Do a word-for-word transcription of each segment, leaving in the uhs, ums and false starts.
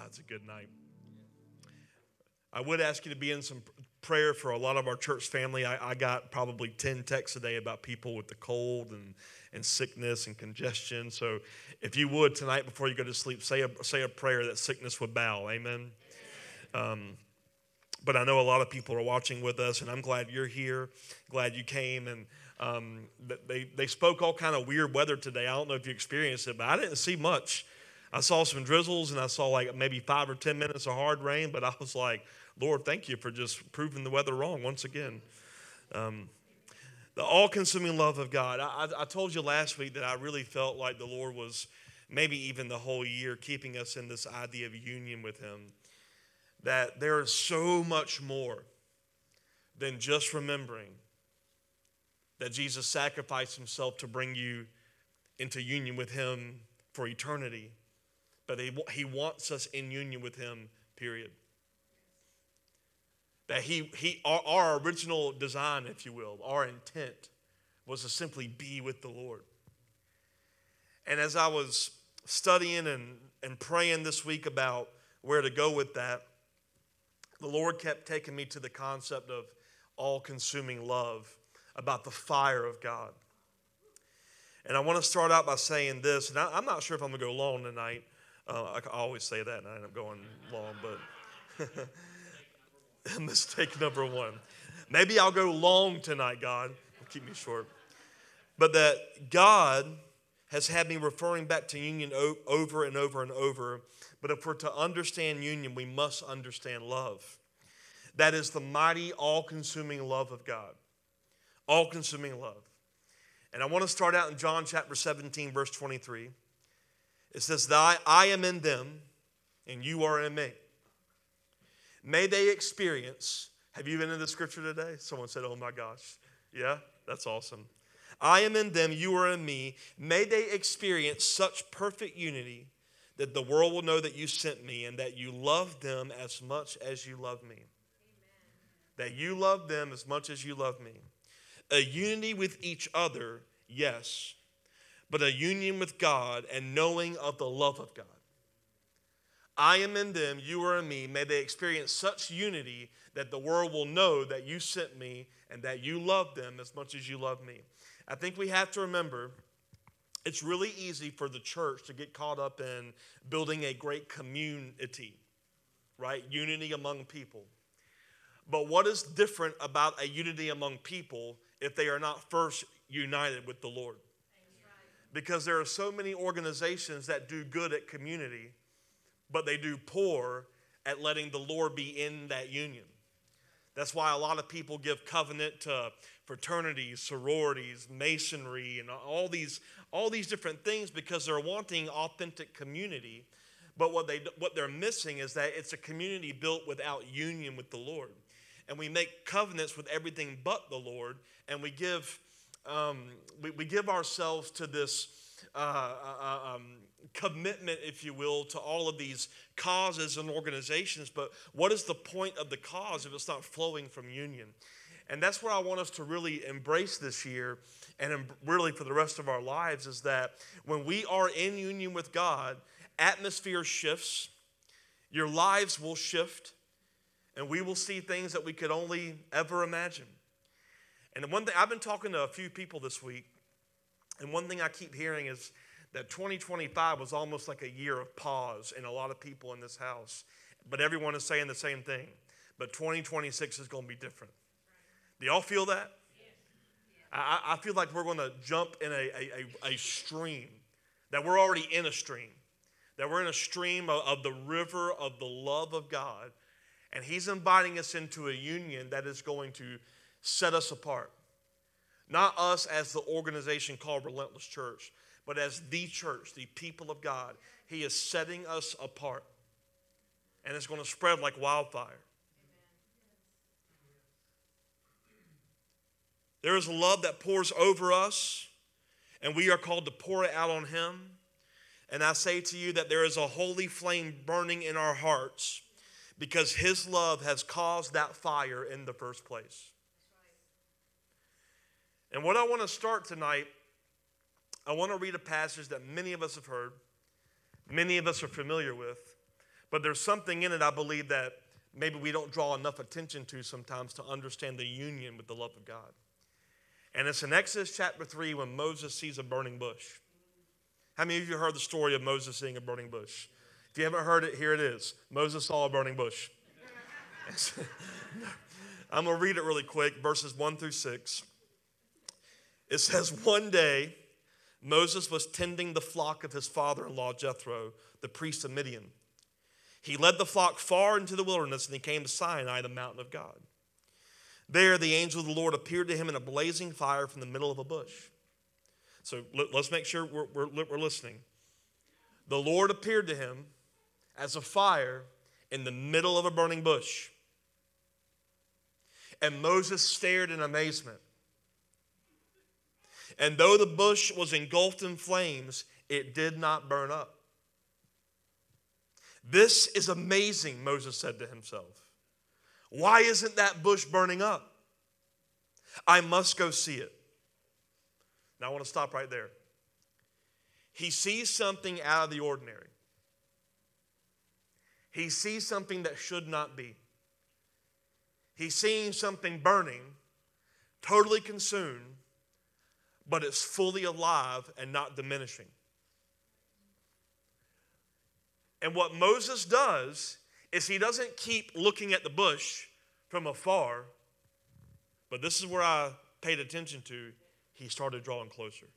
it's a good night. I would ask you to be in some prayer for a lot of our church family. I, I got probably ten texts a day about people with the cold and, and sickness and congestion. So if you would tonight before you go to sleep, say a, say a prayer that sickness would bow. Amen. Um, but I know a lot of people are watching with us, and I'm glad you're here. Glad you came. And um, they, they spoke all kind of weird weather today. I don't know if you experienced it, but I didn't see much. I saw some drizzles, and I saw like maybe five or ten minutes of hard rain, but I was like, Lord, thank you for just proving the weather wrong once again. Um, the all-consuming love of God. I, I told you last week that I really felt like the Lord was maybe even the whole year keeping us in this idea of union with Him. That there is so much more than just remembering that Jesus sacrificed Himself to bring you into union with Him for eternity. But he, he wants us in union with Him, period. That he, he our, our original design, if you will, our intent was to simply be with the Lord. And as I was studying and, and praying this week about where to go with that, the Lord kept taking me to the concept of all-consuming love, about the fire of God. And I want to start out by saying this, and I, I'm not sure if I'm going to go long tonight. Uh, I always say that, and I end up going long, but... Mistake number one. Maybe I'll go long tonight, God. Keep me short. But that God has had me referring back to union o- over and over and over. But if we're to understand union, we must understand love. That is the mighty, all-consuming love of God. All-consuming love. And I want to start out in John chapter seventeen, verse twenty-three. It says, I, I am in them, and you are in me. May they experience, have you been in the scripture today? Someone said, oh my gosh. Yeah, that's awesome. I am in them, you are in me. May they experience such perfect unity that the world will know that you sent me and that you love them as much as you love me. Amen. That you love them as much as you love me. A unity with each other, yes, but a union with God and knowing of the love of God. I am in them, you are in me. May they experience such unity that the world will know that you sent me and that you love them as much as you love me. I think we have to remember it's really easy for the church to get caught up in building a great community, right? Unity among people. But what is different about a unity among people if they are not first united with the Lord? Because there are so many organizations that do good at community, but they do poor at letting the Lord be in that union. That's why a lot of people give covenant to fraternities, sororities, masonry, and all these, all these different things because they're wanting authentic community. But what, they, what they're missing is that it's a community built without union with the Lord. And we make covenants with everything but the Lord, and we give, um, we, we give ourselves to this uh, uh, um, commitment, if you will, to all of these causes and organizations. But what is the point of the cause if it's not flowing from union? And that's where I want us to really embrace this year and really for the rest of our lives is that when we are in union with God, atmosphere shifts, your lives will shift, and we will see things that we could only ever imagine. And one thing, I've been talking to a few people this week, and one thing I keep hearing is that twenty twenty-five was almost like a year of pause in a lot of people in this house. But everyone is saying the same thing. But twenty twenty-six is going to be different. Do y'all feel that? I, I feel like we're going to jump in a, a, a stream, that we're already in a stream, that we're in a stream of, of the river of the love of God, and He's inviting us into a union that is going to set us apart. Not us as the organization called Relentless Church, but as the church, the people of God. He is setting us apart, and it's going to spread like wildfire. There is a love that pours over us, and we are called to pour it out on Him. And I say to you that there is a holy flame burning in our hearts because His love has caused that fire in the first place. And what I want to start tonight, I want to read a passage that many of us have heard, many of us are familiar with, But there's something in it, I believe, that maybe we don't draw enough attention to sometimes to understand the union with the love of God. And it's in Exodus chapter three when Moses sees a burning bush. How many of you heard the story of Moses seeing a burning bush? If you haven't heard it, here it is. Moses saw a burning bush. I'm going to read it really quick, verses one through six. It says, one day, Moses was tending the flock of his father-in-law, Jethro, the priest of Midian. He led the flock far into the wilderness, and he came to Sinai, the mountain of God. There, the angel of the Lord appeared to him in a blazing fire from the middle of a bush. So let's make sure we're, we're, we're listening. The Lord appeared to him as a fire in the middle of a burning bush. And Moses stared in amazement. And though the bush was engulfed in flames, it did not burn up. This is amazing, Moses said to himself. Why isn't that bush burning up? I must go see it. Now I want to stop right there. He sees something out of the ordinary. He sees something that should not be. He's seeing something burning, totally consumed, but it's fully alive and not diminishing. And what Moses does is he doesn't keep looking at the bush from afar, but this is where I paid attention to. He started drawing closer.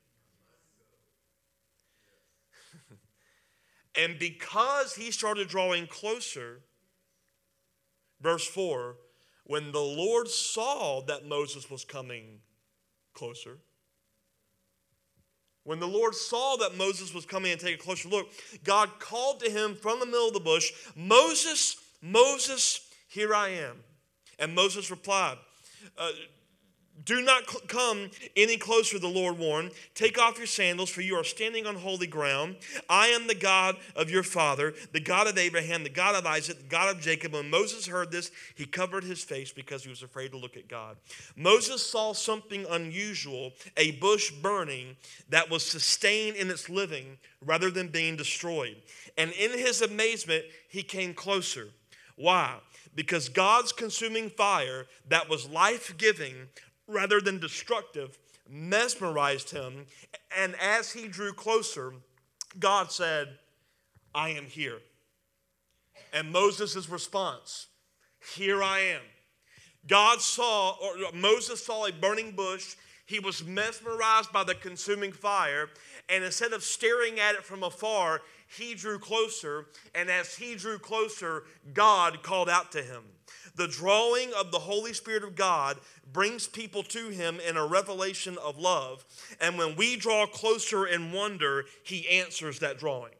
And because he started drawing closer, verse four, when the Lord saw that Moses was coming closer, when the Lord saw that Moses was coming and take a closer look, God called to him from the middle of the bush, Moses, Moses, here I am. And Moses replied, uh, do not cl- come any closer, the Lord warned. Take off your sandals, for you are standing on holy ground. I am the God of your father, the God of Abraham, the God of Isaac, the God of Jacob. When Moses heard this, he covered his face because he was afraid to look at God. Moses saw something unusual, a bush burning that was sustained in its living rather than being destroyed. And in his amazement, he came closer. Why? Because God's consuming fire that was life-giving rather than destructive mesmerized him. And as he drew closer, God said, I am here. And Moses' response, here I am. God saw, or Moses saw a burning bush. He was mesmerized by the consuming fire. And instead of staring at it from afar, he drew closer. And as he drew closer, God called out to him. The drawing of the Holy Spirit of God brings people to him in a revelation of love. And when we draw closer in wonder, he answers that drawing.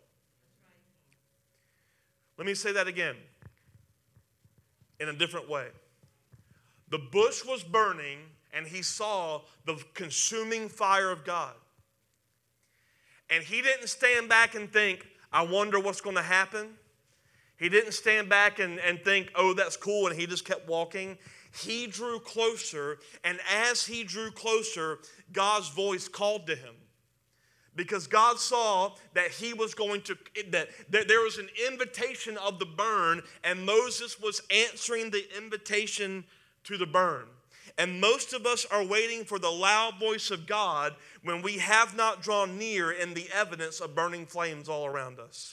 Let me say that again in a different way. The bush was burning, and he saw the consuming fire of God. And he didn't stand back and think, I wonder what's going to happen. He didn't stand back and, and think, oh, that's cool, and he just kept walking. He drew closer, and as he drew closer, God's voice called to him. Because God saw that he was going to, that, that there was an invitation of the burn, and Moses was answering the invitation to the burn. And most of us are waiting for the loud voice of God when we have not drawn near in the evidence of burning flames all around us.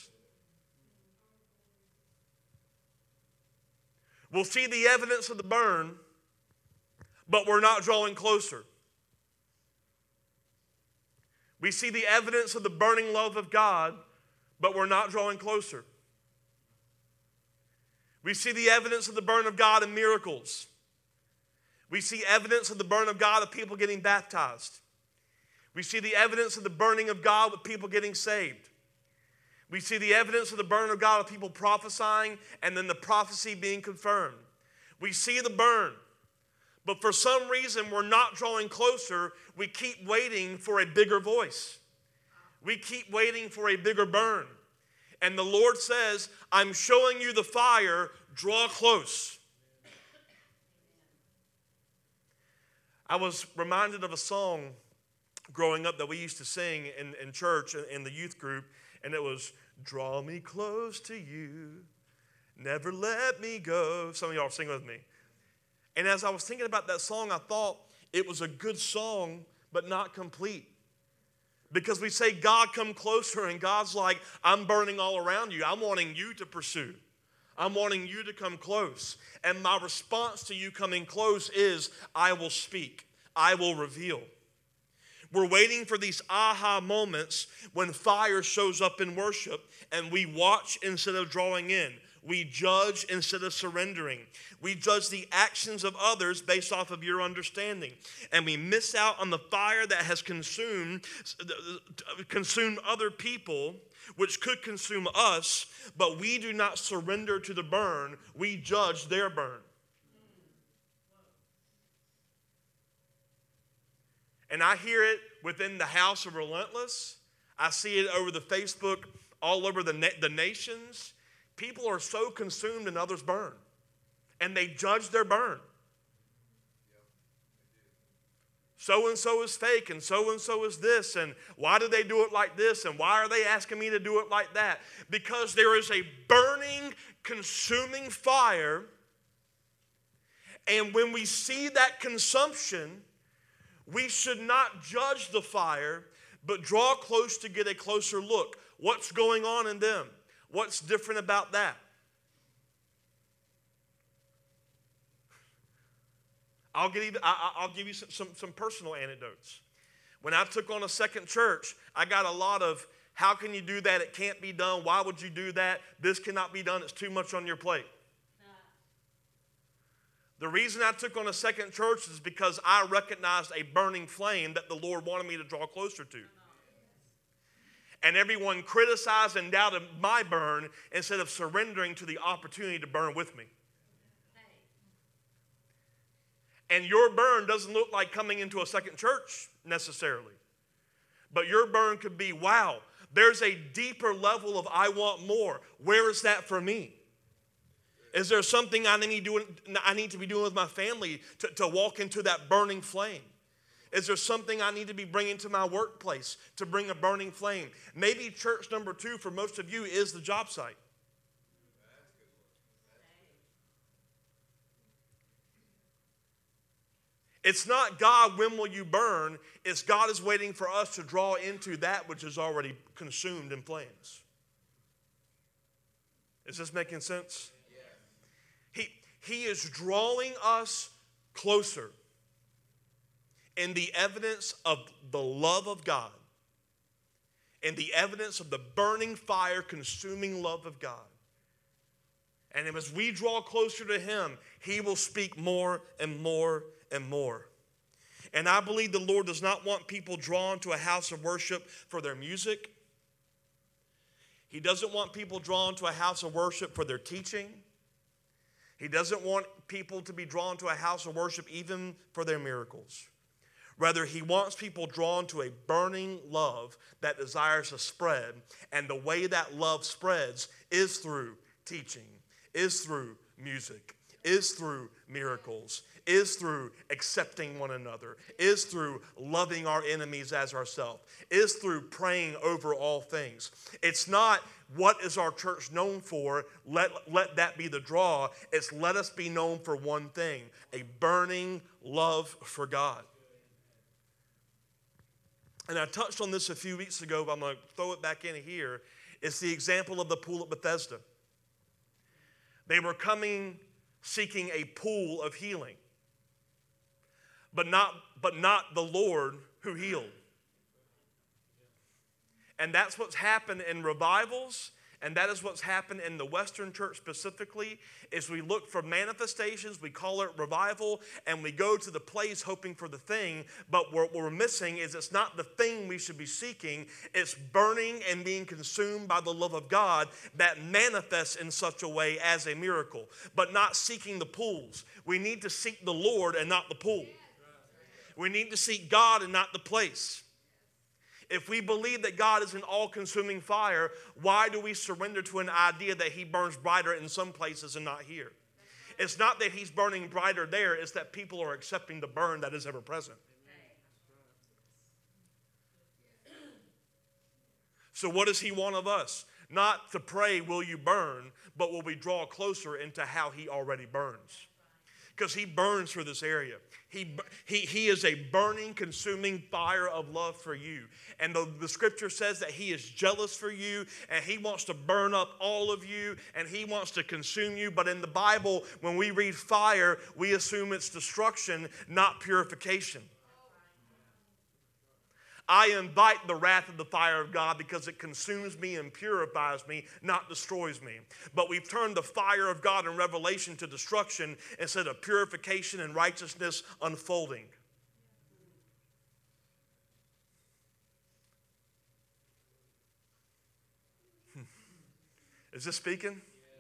We'll see the evidence of the burn, but we're not drawing closer. We see the evidence of the burning love of God, but we're not drawing closer. We see the evidence of the burn of God in miracles. We see evidence of the burn of God of people getting baptized. We see the evidence of the burning of God with people getting saved. We see the evidence of the burn of God of people prophesying and then the prophecy being confirmed. We see the burn, but for some reason we're not drawing closer. We keep waiting for a bigger voice. We keep waiting for a bigger burn. And the Lord says, I'm showing you the fire, draw close. I was reminded of a song growing up that we used to sing in, in church, in the youth group, and it was, draw me close to you, Never let me go. Some of y'all sing with me. And as I was thinking about that song, I thought it was a good song, but not complete. Because we say, God, come closer, and God's like, I'm burning all around you. I'm wanting you to pursue. I'm wanting you to come close. And my response to you coming close is, I will speak. I will reveal. We're waiting for these aha moments when fire shows up in worship, and we watch instead of drawing in. We judge instead of surrendering. We judge the actions of others based off of your understanding. And we miss out on the fire that has consumed, consumed other people, which could consume us, but we do not surrender to the burn. We judge their burn. And I hear it within the house of Relentless. I see it over the Facebook, all over the, na- the nations. People are so consumed in others' burn, and they judge their burn. So-and-so is fake, and so-and-so is this, and why do they do it like this, and why are they asking me to do it like that? Because there is a burning, consuming fire, and when we see that consumption, we should not judge the fire, but draw close to get a closer look. What's going on in them? What's different about that? I'll, get even, I, I'll give you some, some, some personal anecdotes. When I took on a second church, I got a lot of, how can you do that? It can't be done. Why would you do that? This cannot be done. It's too much on your plate. The reason I took on a second church is because I recognized a burning flame that the Lord wanted me to draw closer to. And everyone criticized and doubted my burn instead of surrendering to the opportunity to burn with me. And your burn doesn't look like coming into a second church necessarily. But your burn could be, wow, there's a deeper level of I want more. Where is that for me? Is there something I need, doing, I need to be doing with my family to, to walk into that burning flame? Is there something I need to be bringing to my workplace to bring a burning flame? Maybe church number two for most of you is the job site. It's not God, when will you burn? It's God is waiting for us to draw into that which is already consumed in flames. Is this making sense? He, he is drawing us closer in the evidence of the love of God, in the evidence of the burning fire, consuming love of God. And as we draw closer to Him, He will speak more and more and more. And I believe the Lord does not want people drawn to a house of worship for their music. He doesn't want people drawn to a house of worship for their teaching. He doesn't want people to be drawn to a house of worship even for their miracles. Rather, He wants people drawn to a burning love that desires to spread. And the way that love spreads is through teaching, is through music, is through miracles, is through accepting one another, is through loving our enemies as ourselves, is through praying over all things. It's not what is our church known for, let, let that be the draw. It's let us be known for one thing, a burning love for God. And I touched on this a few weeks ago, but I'm going to throw it back in here. It's the example of the pool at Bethesda. They were coming seeking a pool of healing, but not, but not the Lord who healed. And that's what's happened in revivals, and that is what's happened in the Western church specifically, is we look for manifestations, we call it revival, and we go to the place hoping for the thing, but what we're missing is it's not the thing we should be seeking, it's burning and being consumed by the love of God that manifests in such a way as a miracle, but not seeking the pools. We need to seek the Lord and not the pool. We need to seek God and not the place. If we believe that God is an all-consuming fire, why do we surrender to an idea that He burns brighter in some places and not here? It's not that He's burning brighter there, it's that people are accepting the burn that is ever present. So what does He want of us? Not to pray, will you burn, but will we draw closer into how he already burns? Because he burns for this area. He, he, he is a burning, consuming fire of love for you. And the, the scripture says that he is jealous for you, and he wants to burn up all of you, and he wants to consume you. But in the Bible, when we read fire, we assume it's destruction, not purification. I invite the wrath of the fire of God because it consumes me and purifies me, not destroys me. But we've turned the fire of God in Revelation to destruction instead of purification and righteousness unfolding. Is this speaking?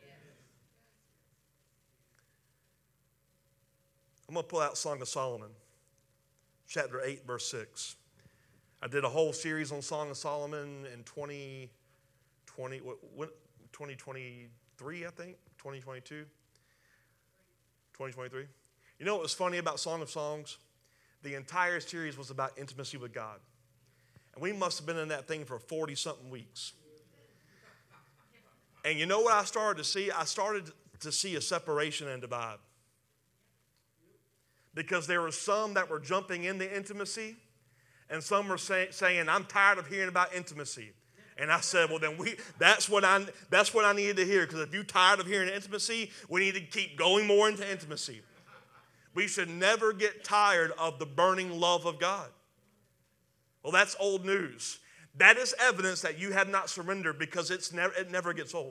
I'm going to pull out Song of Solomon, chapter eight, verse six. I did a whole series on Song of Solomon in twenty twenty, what, twenty twenty-three, I think, twenty twenty-two, twenty twenty-three. You know what was funny about Song of Songs? The entire series was about intimacy with God. And we must have been in that thing for forty-something weeks. And you know what I started to see? I started to see a separation and divide. Because there were some that were jumping into intimacy, and some were say, saying, I'm tired of hearing about intimacy. And I said, well, then we that's what I that's what I needed to hear. Because if you're tired of hearing intimacy, we need to keep going more into intimacy. We should never get tired of the burning love of God. Well, that's old news. That is evidence that you have not surrendered, because it's never, it never gets old.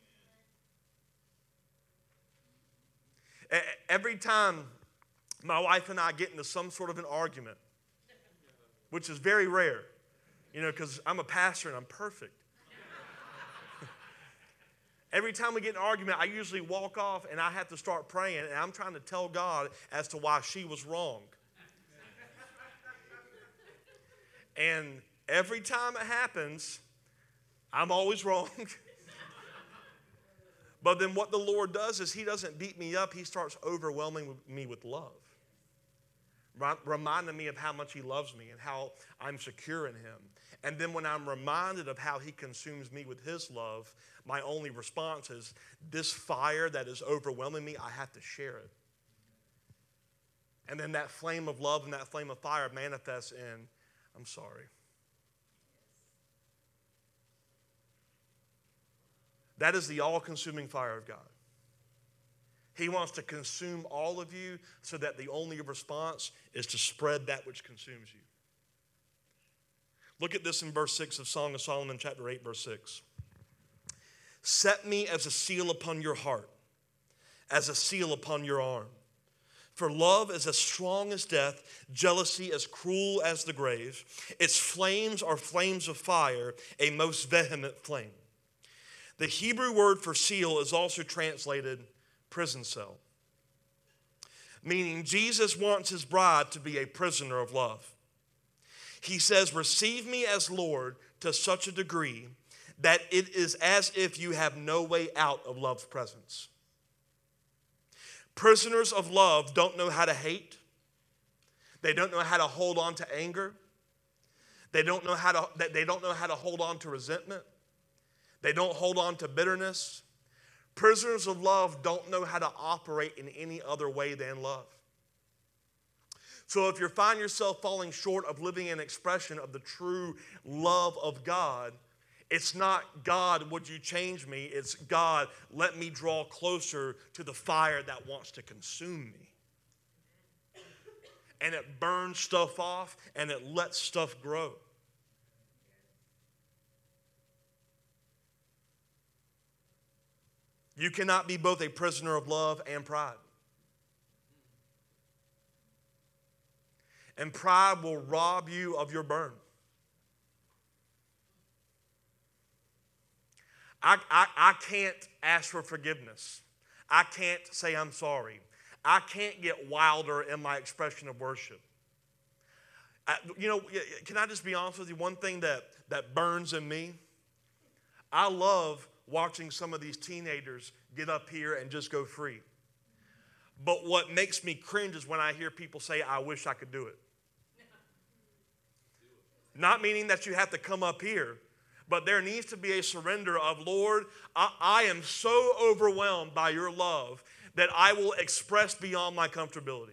Every time my wife and I get into some sort of an argument, which is very rare, you know, because I'm a pastor and I'm perfect. Every time we get in an argument, I usually walk off and I have to start praying, and I'm trying to tell God as to why she was wrong. And every time it happens, I'm always wrong. But then what the Lord does is he doesn't beat me up. He starts overwhelming me with love, reminding me of how much he loves me and how I'm secure in him. And then when I'm reminded of how he consumes me with his love, my only response is, this fire that is overwhelming me, I have to share it. And then that flame of love and that flame of fire manifests in, I'm sorry. That is the all-consuming fire of God. He wants to consume all of you so that the only response is to spread that which consumes you. Look at this in verse six of Song of Solomon, chapter eight, verse six. Set me as a seal upon your heart, as a seal upon your arm. For love is as strong as death, jealousy as cruel as the grave. Its flames are flames of fire, a most vehement flame. The Hebrew word for seal is also translated prison cell, meaning Jesus wants his bride to be a prisoner of love. He says, receive me as Lord to such a degree that it is as if you have no way out of love's presence. Prisoners of love don't know how to hate. They don't know how to hold on to anger. They don't know how to, they don't know how to hold on to resentment. They don't hold on to bitterness. Prisoners of love don't know how to operate in any other way than love. So if you find yourself falling short of living an expression of the true love of God, it's not, God, would you change me? It's, God, let me draw closer to the fire that wants to consume me. And it burns stuff off and it lets stuff grow. You cannot be both a prisoner of love and pride. And pride will rob you of your burn. I, I, I can't ask for forgiveness. I can't say I'm sorry. I can't get wilder in my expression of worship. I, you know, can I just be honest with you? One thing that, that burns in me, I love watching some of these teenagers get up here and just go free. But what makes me cringe is when I hear people say, I wish I could do it. Not meaning that you have to come up here, But there needs to be a surrender of, Lord, I, I am so overwhelmed by your love that I will express beyond my comfortability.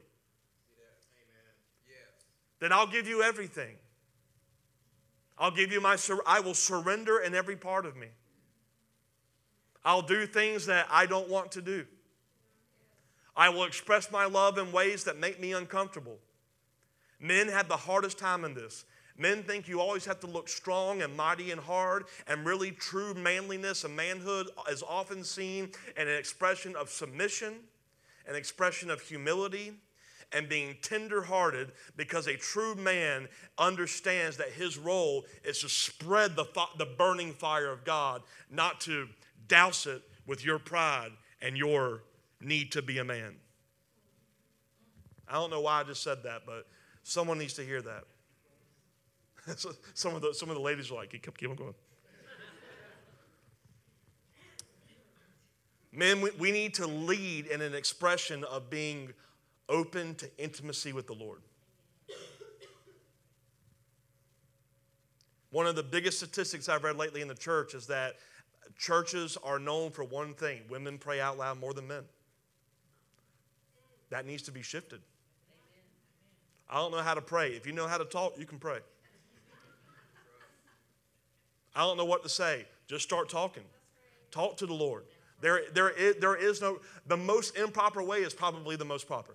That I'll give you everything. I'll give you my, sur- I will surrender in every part of me. I'll do things that I don't want to do. I will express my love in ways that make me uncomfortable. Men have the hardest time in this. Men think you always have to look strong and mighty and hard, and really true manliness and manhood is often seen in an expression of submission, an expression of humility, and being tender-hearted, because a true man understands that his role is to spread the, the burning fire of God, not to douse it with your pride and your need to be a man. I don't know why I just said that, but someone needs to hear that. So some of the some of the ladies are like, keep, keep on going. Men, we, we need to lead in an expression of being open to intimacy with the Lord. One of the biggest statistics I've read lately in the church is that churches are known for one thing: women pray out loud more than men. That needs to be shifted. I don't know how to pray. If you know how to talk, you can pray. I don't know what to say. Just start talking. Talk to the Lord. There, there, is, there is no, the most improper way is probably the most proper.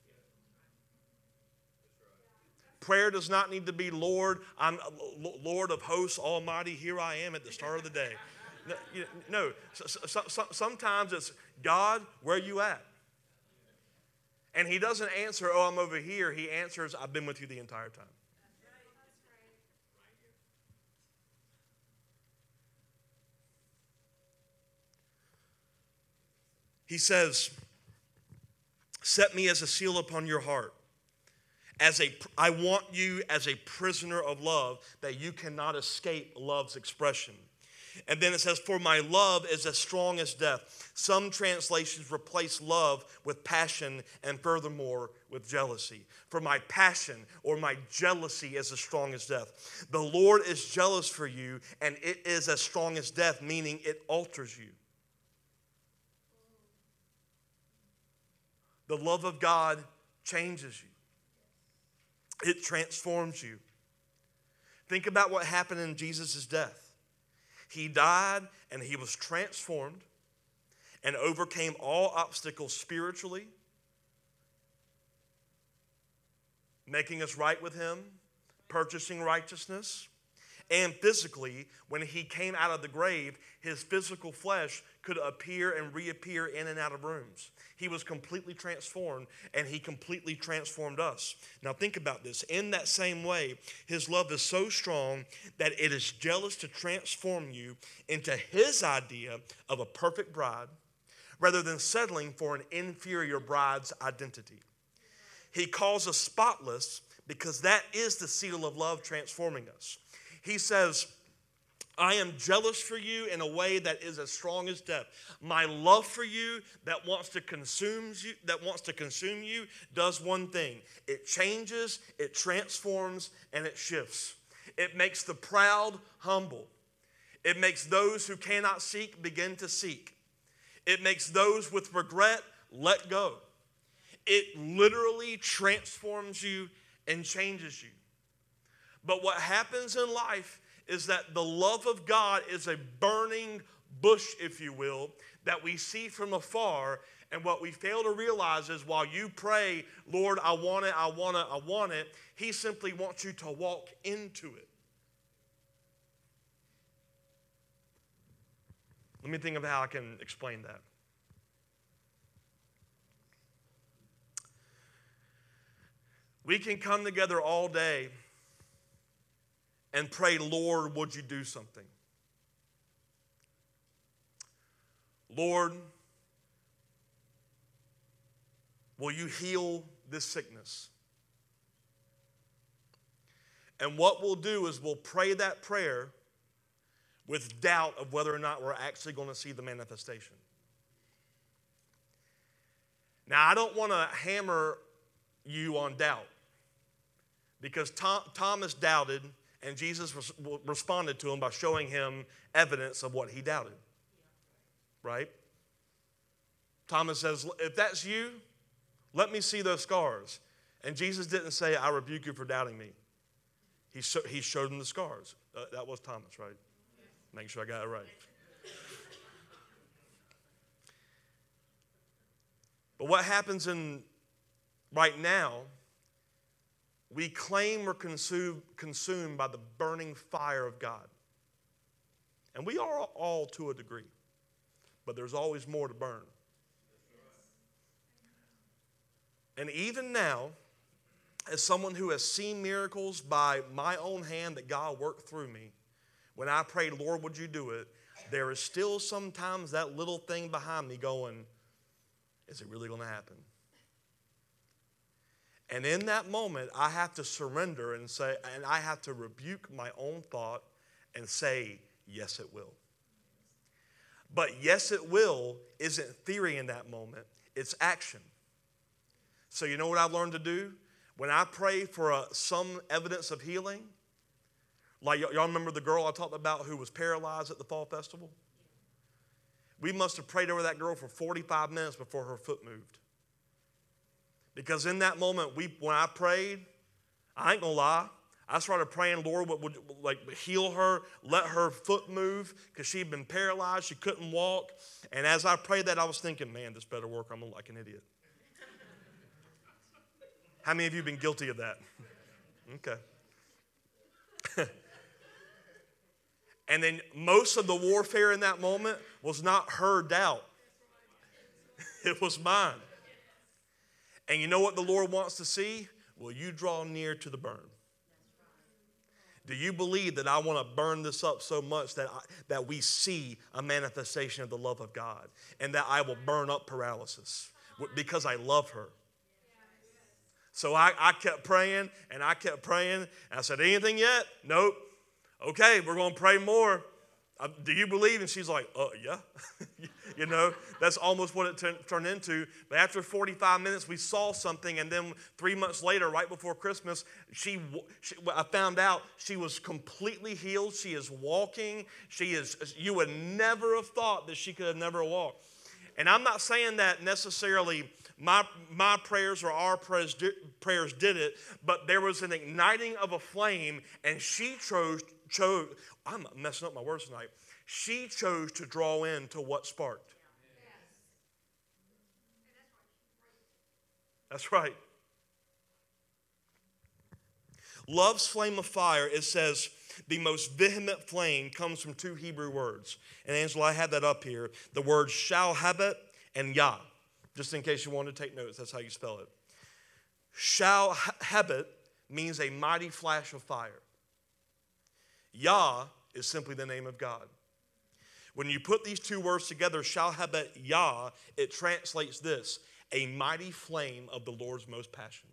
Prayer does not need to be, Lord, I'm Lord of hosts, almighty, here I am at the start of the day. No, you, no. So, so, so, sometimes it's, God, where are you at? And he doesn't answer, oh, I'm over here. He answers, I've been with you the entire time. He says, set me as a seal upon your heart. As a, I want you as a prisoner of love, that you cannot escape love's expression. And then it says, for my love is as strong as death. Some translations replace love with passion, and furthermore with jealousy. For my passion or my jealousy is as strong as death. The Lord is jealous for you, and it is as strong as death, meaning it alters you. The love of God changes you. It transforms you. Think about what happened in Jesus' death. He died and he was transformed and overcame all obstacles spiritually, making us right with him, purchasing righteousness. And physically, when he came out of the grave, his physical flesh could appear and reappear in and out of rooms. He was completely transformed, and he completely transformed us. Now think about this. In that same way, his love is so strong that it is jealous to transform you into his idea of a perfect bride, rather than settling for an inferior bride's identity. He calls us spotless because that is the seal of love transforming us. He says, I am jealous for you in a way that is as strong as death. My love for you that wants to consume you, that wants to consume you does one thing. It changes, it transforms, and it shifts. It makes the proud humble. It makes those who cannot seek begin to seek. It makes those with regret let go. It literally transforms you and changes you. But what happens in life is that the love of God is a burning bush, if you will, that we see from afar. And what we fail to realize is while you pray, Lord, I want it, I want it, I want it, he simply wants you to walk into it. Let me think of how I can explain that. We can come together all day and pray, Lord, would you do something? Lord, will you heal this sickness? And what we'll do is we'll pray that prayer with doubt of whether or not we're actually going to see the manifestation. Now, I don't want to hammer you on doubt, because Tom, Thomas doubted And Jesus res- responded to him by showing him evidence of what he doubted. Right? Thomas says, if that's you, let me see those scars. And Jesus didn't say, I rebuke you for doubting me. He, sh- he showed him the scars. Uh, that was Thomas, right? Make sure I got it right. But what happens in right now, we claim we're consumed, consumed by the burning fire of God. And we are all to a degree. But there's always more to burn. And even now, as someone who has seen miracles by my own hand that God worked through me, when I prayed, Lord, would you do it? There is still sometimes that little thing behind me going, is it really going to happen? And in that moment, I have to surrender and say, and I have to rebuke my own thought and say, yes, it will. But yes, it will isn't theory in that moment. It's action. So you know what I've learned to do? When I pray for a, some evidence of healing, like y- y'all remember the girl I talked about who was paralyzed at the fall festival? We must have prayed over that girl for forty-five minutes before her foot moved. Because in that moment, we, when I prayed, I ain't gonna lie, I started praying, Lord, would, would like heal her, let her foot move, because she'd been paralyzed, she couldn't walk. And as I prayed that, I was thinking, man, this better work, I'm gonna look like an idiot. How many of you have been guilty of that? Okay. And then most of the warfare in that moment was not her doubt. It was mine. And you know what the Lord wants to see? Will you draw near to the burn? Do you believe that I want to burn this up so much that, I, that we see a manifestation of the love of God and that I will burn up paralysis because I love her? So I, I kept praying and I kept praying. And I said, anything yet? Nope. Okay, we're going to pray more. Uh, do you believe? And she's like, uh, yeah. You know, that's almost what it t- turned into. But after forty-five minutes, we saw something. And then three months later, right before Christmas, she, she I found out she was completely healed. She is walking. She is, you would never have thought that she could have never walked. And I'm not saying that necessarily my, my prayers or our prayers did, prayers did it, but there was an igniting of a flame, and she chose, chose, I'm messing up my words tonight. She chose to draw in to what sparked. That's right. Love's flame of fire, it says, the most vehement flame comes from two Hebrew words. And Angela, I had that up here. The words shalhabet and yah. Just in case you want to take notes, that's how you spell it. Shalhabet means a mighty flash of fire. Yah is simply the name of God. When you put these two words together, shalhabet yah, it translates this: a mighty flame of the Lord's most passion.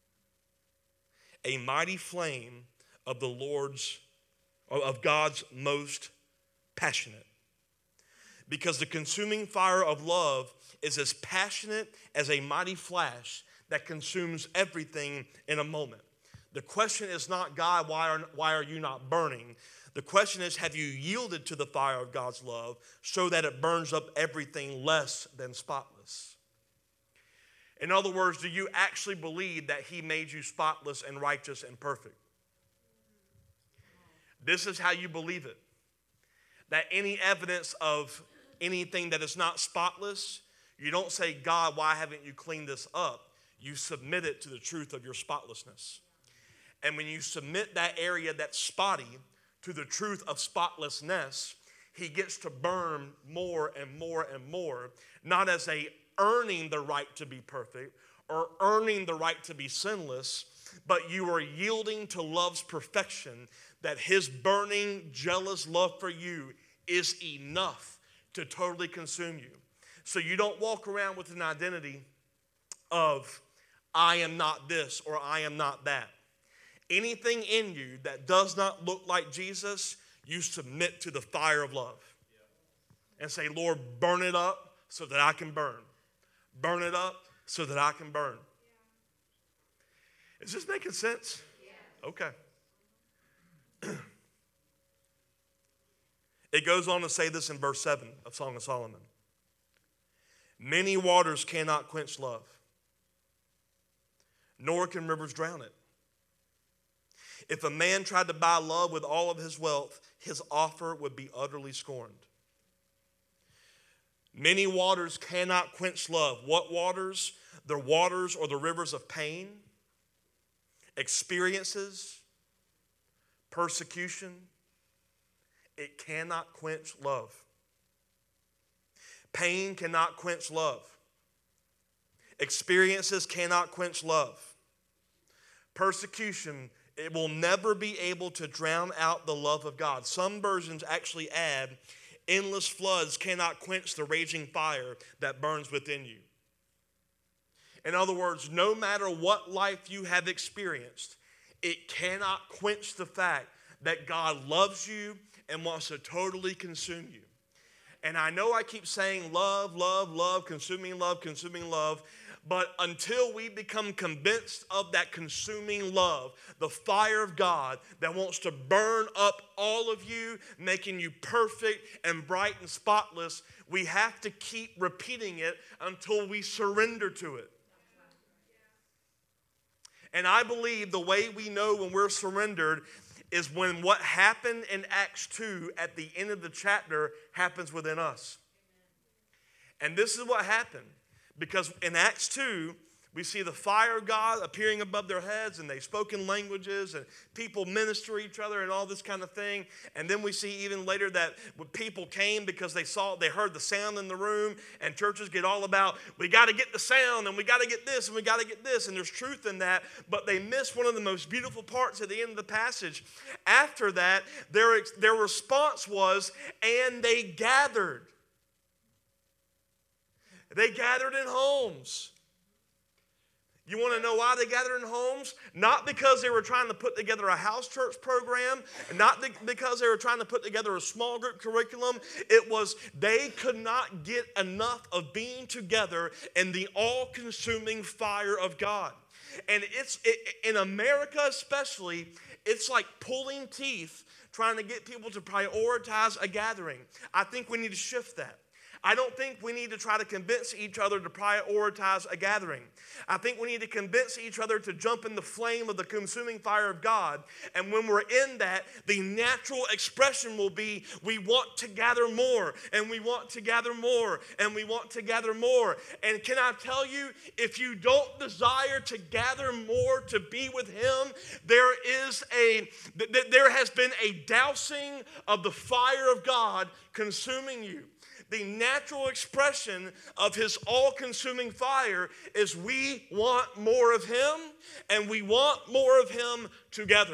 A mighty flame of the Lord's, of God's most passionate. Because the consuming fire of love is as passionate as a mighty flash that consumes everything in a moment. The question is not, God, why are, why are you not burning? The question is, have you yielded to the fire of God's love so that it burns up everything less than spotless? In other words, do you actually believe that he made you spotless and righteous and perfect? This is how you believe it. That any evidence of anything that is not spotless, you don't say, God, why haven't you cleaned this up? You submit it to the truth of your spotlessness. And when you submit that area that's spotty to the truth of spotlessness, he gets to burn more and more and more, not as a earning the right to be perfect or earning the right to be sinless, but you are yielding to love's perfection, that his burning, jealous love for you is enough to totally consume you. So you don't walk around with an identity of, I am not this or I am not that. Anything in you that does not look like Jesus, you submit to the fire of love and say, Lord, burn it up so that I can burn. Burn it up so that I can burn. Is this making sense? Okay. It goes on to say this in verse seven of Song of Solomon. Many waters cannot quench love, nor can rivers drown it. If a man tried to buy love with all of his wealth, his offer would be utterly scorned. Many waters cannot quench love. What waters? The waters or the rivers of pain, experiences, persecution. It cannot quench love. Pain cannot quench love. Experiences cannot quench love. Persecution, it will never be able to drown out the love of God. Some versions actually add, endless floods cannot quench the raging fire that burns within you. In other words, no matter what life you have experienced, it cannot quench the fact that God loves you and wants to totally consume you. And I know I keep saying love, love, love, consuming love, consuming love. But until we become convinced of that consuming love, the fire of God that wants to burn up all of you, making you perfect and bright and spotless, we have to keep repeating it until we surrender to it. And I believe the way we know when we're surrendered is when what happened in Acts two at the end of the chapter happens within us. And this is what happened. Because in Acts two, we see the fire of God appearing above their heads, and they spoke in languages, and people minister each other and all this kind of thing. And then we see even later that when people came because they saw, they heard the sound in the room, and churches get all about, we got to get the sound, and we got to get this, and we got to get this, and there's truth in that. But they miss one of the most beautiful parts at the end of the passage. After that, their, their response was, and they gathered. They gathered in homes. You want to know why they gathered in homes? Not because they were trying to put together a house church program, not because they were trying to put together a small group curriculum. It was they could not get enough of being together in the all-consuming fire of God. And it's it, in America especially, it's like pulling teeth trying to get people to prioritize a gathering. I think we need to shift that. I don't think we need to try to convince each other to prioritize a gathering. I think we need to convince each other to jump in the flame of the consuming fire of God. And when we're in that, the natural expression will be, we want to gather more, and we want to gather more, and we want to gather more. And can I tell you, if you don't desire to gather more to be with Him, there is a, th- there has been a dousing of the fire of God consuming you. The natural expression of His all-consuming fire is we want more of Him, and we want more of Him together.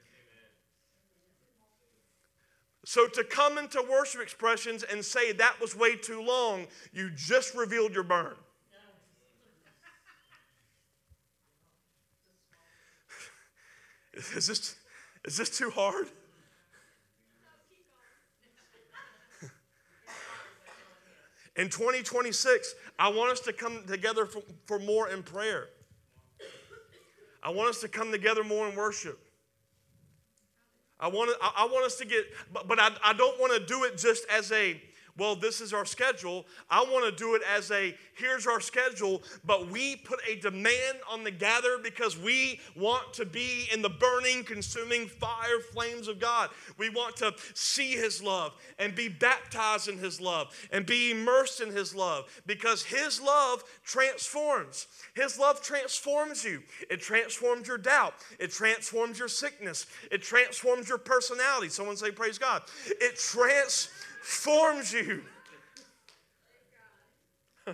So to come into worship expressions and say that was way too long, you just revealed your burn. Is this, is this too hard? In twenty twenty-six, I want us to come together for, for more in prayer. I want us to come together more in worship. I want, I, I want us to get, but, but I, I don't want to do it just as a, well, this is our schedule. I want to do it as a, here's our schedule, but we put a demand on the gather because we want to be in the burning, consuming fire flames of God. We want to see His love and be baptized in His love and be immersed in His love because His love transforms. His love transforms you. It transforms your doubt. It transforms your sickness. It transforms your personality. Someone say, praise God. It transforms. Forms you. I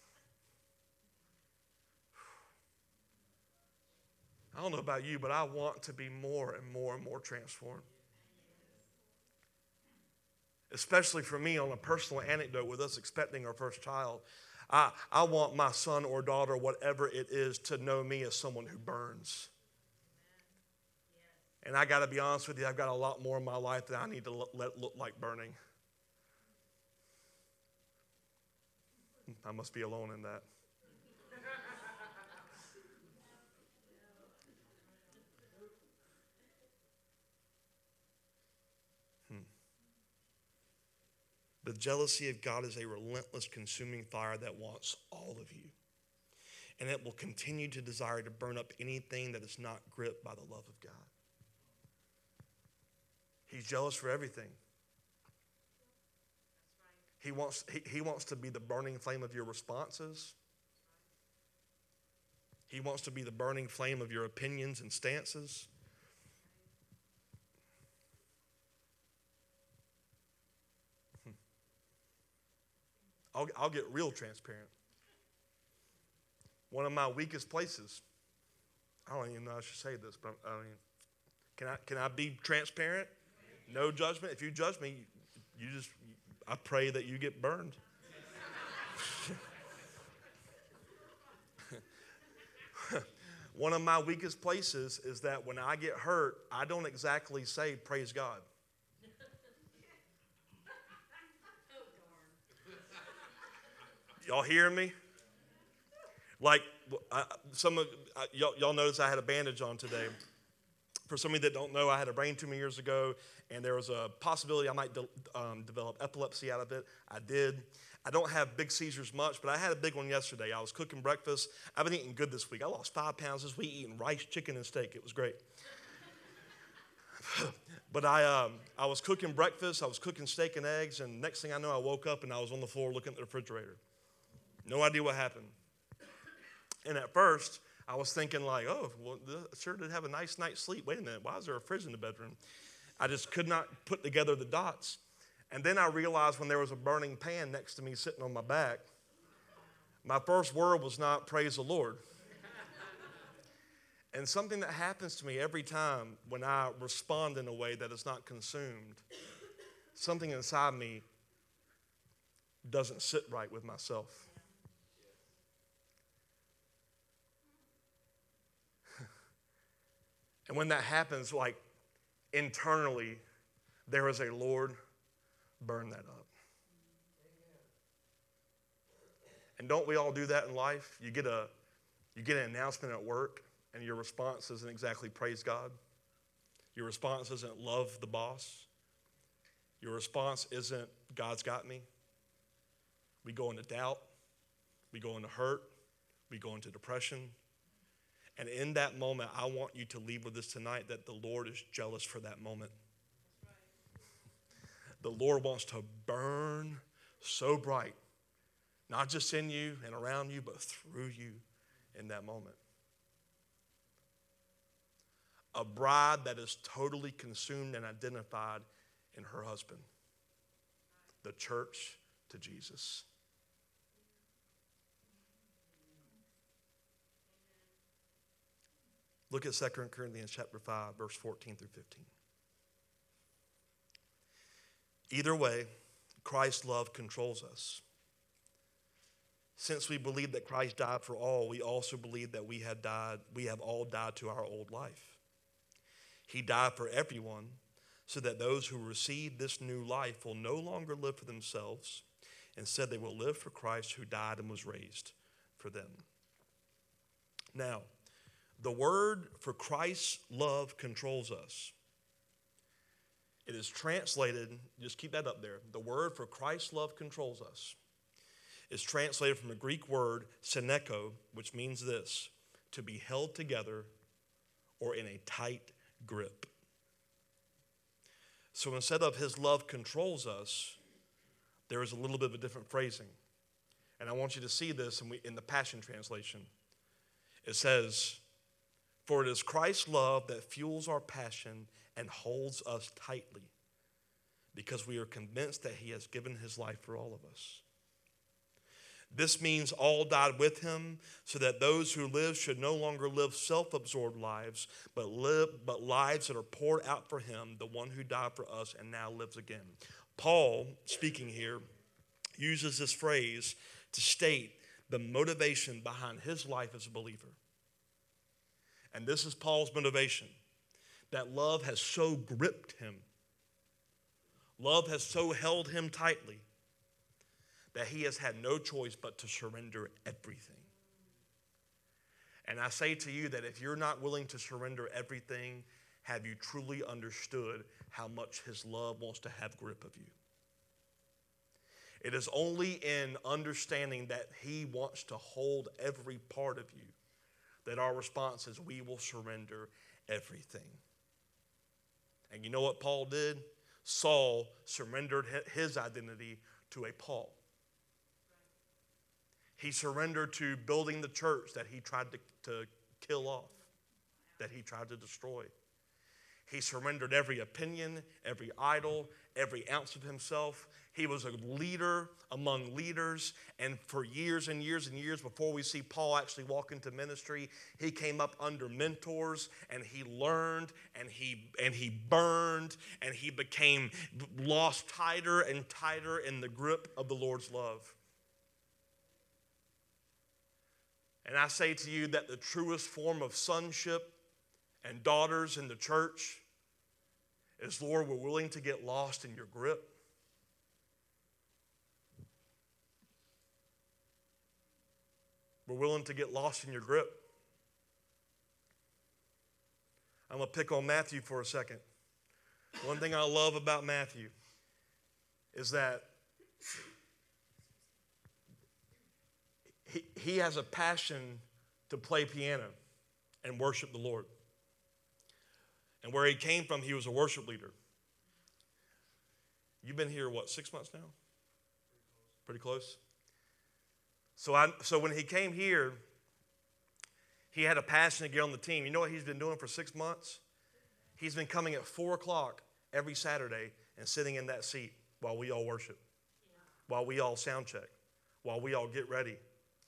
don't know about you, but I want to be more and more and more transformed. Especially for me, on a personal anecdote with us expecting our first child, I, I want my son or daughter, whatever it is, to know me as someone who burns. And I got to be honest with you, I've got a lot more in my life that I need to let look like burning. I must be alone in that. jealousy of God is a relentless consuming fire that wants all of you. And it will continue to desire to burn up anything that is not gripped by the love of God. He's jealous for everything. He wants, he, he wants to be the burning flame of your responses. He wants to be the burning flame of your opinions and stances. Hmm. I'll, I'll get real transparent. One of my weakest places, I don't even know I should say this, but I mean, can I, can I be transparent? No judgment. If you judge me, you just, I pray that you get burned. One of my weakest places is that when I get hurt, I don't exactly say, praise God. Y'all hearing me? Like, I, some of I, y'all, y'all notice I had a bandage on today. For some of you that don't know, I had a brain tumor years ago, and there was a possibility I might de- um, develop epilepsy out of it. I did. I don't have big seizures much, but I had a big one yesterday. I was cooking breakfast. I've been eating good this week. I lost five pounds this week eating rice, chicken, and steak. It was great. But I, um, I was cooking breakfast. I was cooking steak and eggs, and next thing I know, I woke up, and I was on the floor looking at the refrigerator. No idea what happened. And at first, I was thinking like, oh, well, sure did have a nice night's sleep. Wait a minute, why is there a fridge in the bedroom? I just could not put together the dots. And then I realized when there was a burning pan next to me sitting on my back, my first word was not praise the Lord. And something that happens to me every time when I respond in a way that is not consumed, something inside me doesn't sit right with myself. And when that happens, like internally, there is a Lord, burn that up. And don't we all do that in life? You get a, you get an announcement at work, and your response isn't exactly praise God. Your response isn't love the boss. Your response isn't God's got me. We go into doubt. We go into hurt. We go into depression. And in that moment, I want you to leave with this tonight that the Lord is jealous for that moment. The Lord wants to burn so bright, not just in you and around you, but through you in that moment. A bride that is totally consumed and identified in her husband. The church to Jesus. Look at Second Corinthians chapter five, verse fourteen through fifteen. Either way, Christ's love controls us. Since we believe that Christ died for all, we also believe that we have died, we have all died to our old life. He died for everyone, so that those who receive this new life will no longer live for themselves. Instead, they will live for Christ who died and was raised for them. Now, the word for Christ's love controls us. It is translated, just keep that up there. The word for Christ's love controls us is translated from the Greek word syneko, which means this, to be held together or in a tight grip. So instead of his love controls us, there is a little bit of a different phrasing. And I want you to see this in, we, in the Passion Translation. It says, for it is Christ's love that fuels our passion and holds us tightly, because we are convinced that he has given his life for all of us. This means all died with him, so that those who live should no longer live self-absorbed lives, but live but lives that are poured out for him, the one who died for us and now lives again. Paul, speaking here, uses this phrase to state the motivation behind his life as a believer. And this is Paul's motivation, that love has so gripped him, love has so held him tightly, that he has had no choice but to surrender everything. And I say to you that if you're not willing to surrender everything, have you truly understood how much his love wants to have grip of you? It is only in understanding that he wants to hold every part of you that our response is we will surrender everything. And you know what Paul did? Saul surrendered his identity to a Paul. He surrendered to building the church that he tried to, to kill off, that he tried to destroy. He surrendered every opinion, every idol, every ounce of himself. He was a leader among leaders, and for years and years and years before we see Paul actually walk into ministry, he came up under mentors, and he learned, and he and he burned, and he became lost tighter and tighter in the grip of the Lord's love. And I say to you that the truest form of sonship and daughters in the church is, Lord, we're willing to get lost in your grip. We're willing to get lost in your grip. I'm going to pick on Matthew for a second. One thing I love about Matthew is that he, he has a passion to play piano and worship the Lord. And where he came from, he was a worship leader. You've been here, what, six months now? Pretty close. So, I, so when he came here, he had a passion to get on the team. You know what he's been doing for six months? He's been coming at four o'clock every Saturday and sitting in that seat while we all worship, yeah. while we all sound check, while we all get ready.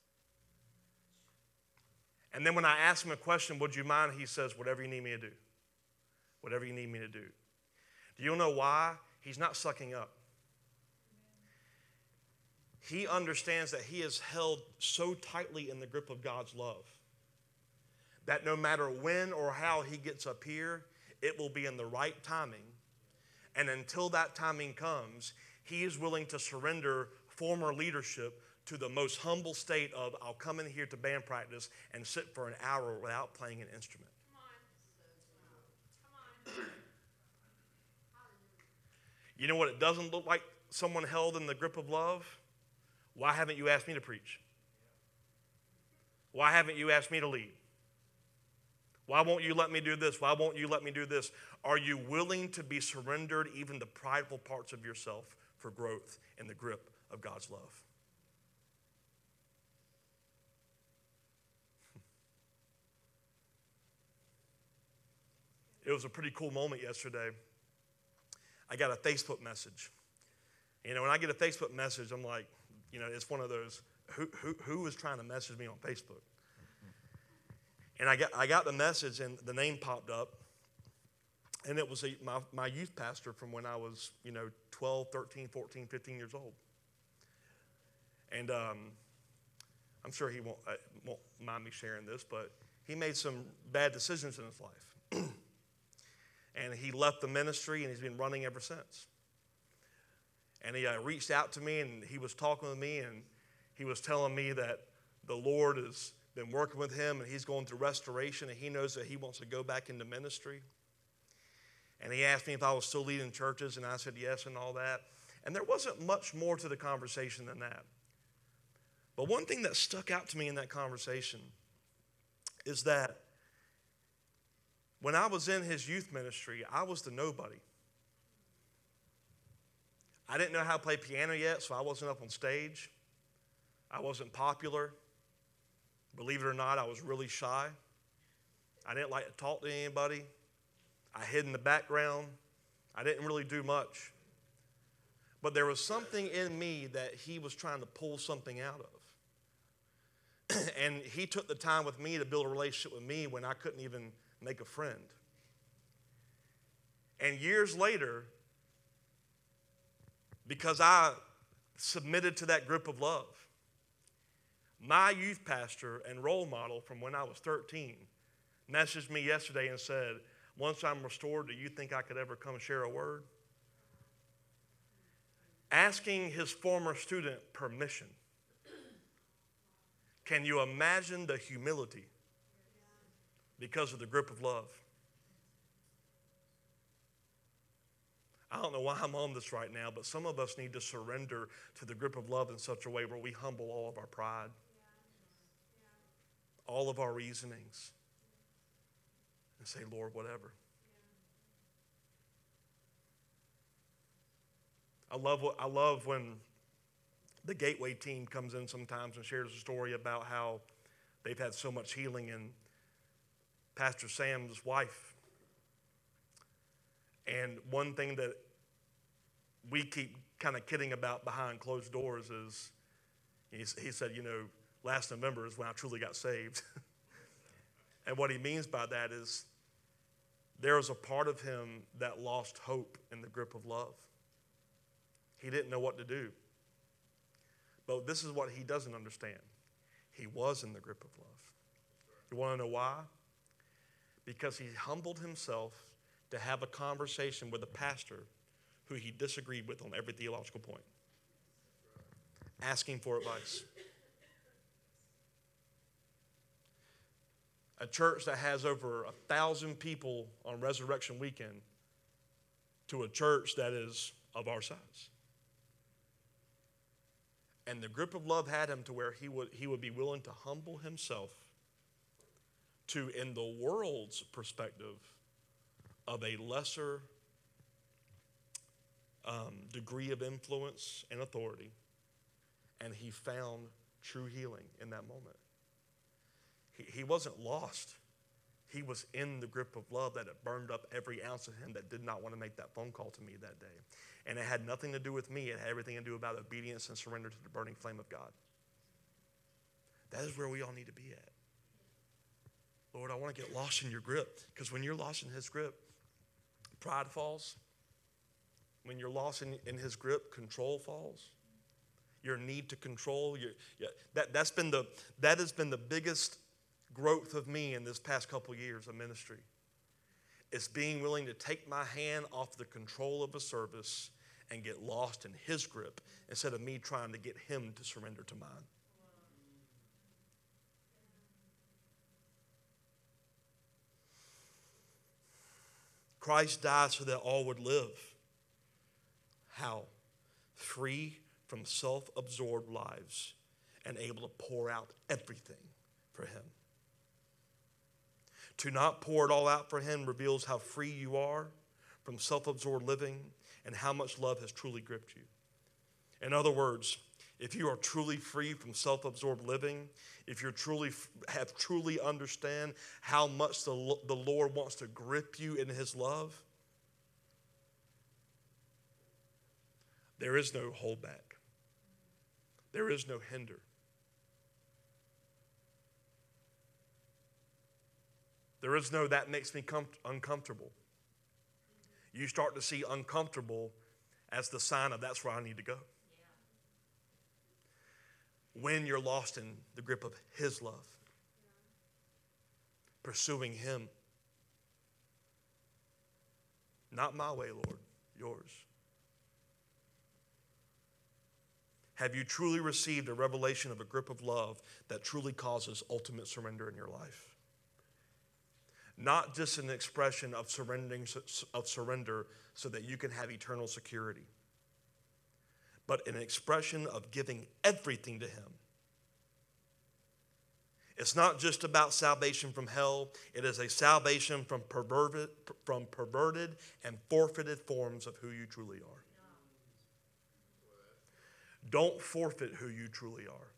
And then when I ask him a question, would you mind? He says, whatever you need me to do. Whatever you need me to do. Do you know why? He's not sucking up. He understands that he is held so tightly in the grip of God's love that no matter when or how he gets up here, it will be in the right timing. And until that timing comes, he is willing to surrender former leadership to the most humble state of, I'll come in here to band practice and sit for an hour without playing an instrument. You know what it doesn't look like someone held in the grip of love? Why haven't you asked me to preach? Why haven't you asked me to lead? Why won't you let me do this? Why won't you let me do this? Are you willing to be surrendered, even the prideful parts of yourself, for growth in the grip of God's love? It was a pretty cool moment yesterday. I got a Facebook message. You know, when I get a Facebook message, I'm like, you know, it's one of those, who who who is trying to message me on Facebook? And I got I got the message, and the name popped up, and it was a, my, my youth pastor from when I was, you know, twelve, thirteen, fourteen, fifteen years old. And um, I'm sure he won't, uh, won't mind me sharing this, but he made some bad decisions in his life. And he left the ministry, and he's been running ever since. And he uh, reached out to me, and he was talking with me, and he was telling me that the Lord has been working with him, and he's going through restoration, and he knows that he wants to go back into ministry. And he asked me if I was still leading churches, and I said yes and all that. And there wasn't much more to the conversation than that. But one thing that stuck out to me in that conversation is that when I was in his youth ministry, I was the nobody. I didn't know how to play piano yet, so I wasn't up on stage. I wasn't popular. Believe it or not, I was really shy. I didn't like to talk to anybody. I hid in the background. I didn't really do much. But there was something in me that he was trying to pull something out of. And he took the time with me to build a relationship with me when I couldn't even make a friend. And years later, because I submitted to that grip of love, my youth pastor and role model from when I was thirteen messaged me yesterday and said, once I'm restored, do you think I could ever come share a word? Asking his former student permission. Can you imagine the humility? Because of the grip of love. I don't know why I'm on this right now, but some of us need to surrender to the grip of love in such a way where we humble all of our pride, all of our reasonings, and say, Lord, whatever. I love what I love when the Gateway team comes in sometimes and shares a story about how they've had so much healing in Pastor Sam's wife. And one thing that we keep kind of kidding about behind closed doors is he said, you know, last November is when I truly got saved. And what he means by that is there was a part of him that lost hope in the grip of love. He didn't know what to do. But this is what he doesn't understand. He was in the grip of love. You want to know why? Because he humbled himself to have a conversation with a pastor who he disagreed with on every theological point, asking for advice. A church that has over a thousand people on Resurrection Weekend to a church that is of our size. And the grip of love had him to where he would, he would be willing to humble himself to, in the world's perspective, of a lesser um, degree of influence and authority. And he found true healing in that moment. He, he wasn't lost. He was in the grip of love that had burned up every ounce of him that did not want to make that phone call to me that day. And it had nothing to do with me. It had everything to do about obedience and surrender to the burning flame of God. That is where we all need to be at. Lord, I want to get lost in your grip. Because when you're lost in his grip, pride falls. When you're lost in, in his grip, control falls. Your need to control. Your, yeah, that, that's been the, that has been the biggest growth of me in this past couple years of ministry. It's being willing to take my hand off the control of a service and get lost in his grip instead of me trying to get him to surrender to mine. Christ died so that all would live. How? Free from self-absorbed lives and able to pour out everything for him. To not pour it all out for him reveals how free you are from self-absorbed living and how much love has truly gripped you. In other words, if you are truly free from self-absorbed living, if you truly have truly understand how much the, the Lord wants to grip you in his love, there is no holdback. There is no hinder. There is no that makes me com- uncomfortable. You start to see uncomfortable as the sign of that's where I need to go. Yeah. When you're lost in the grip of his love, yeah. Pursuing him. Not my way, Lord, yours. Have you truly received a revelation of a grip of love that truly causes ultimate surrender in your life? Not just an expression of surrendering of surrender so that you can have eternal security, but an expression of giving everything to him. It's not just about salvation from hell. It is a salvation from perverted, from perverted and forfeited forms of who you truly are. Don't forfeit who you truly are.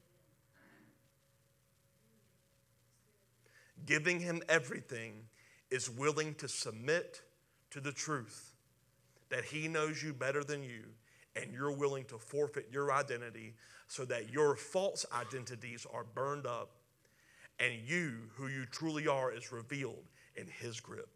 Giving him everything is willing to submit to the truth that he knows you better than you, and you're willing to forfeit your identity so that your false identities are burned up and you, who you truly are, is revealed in his grip.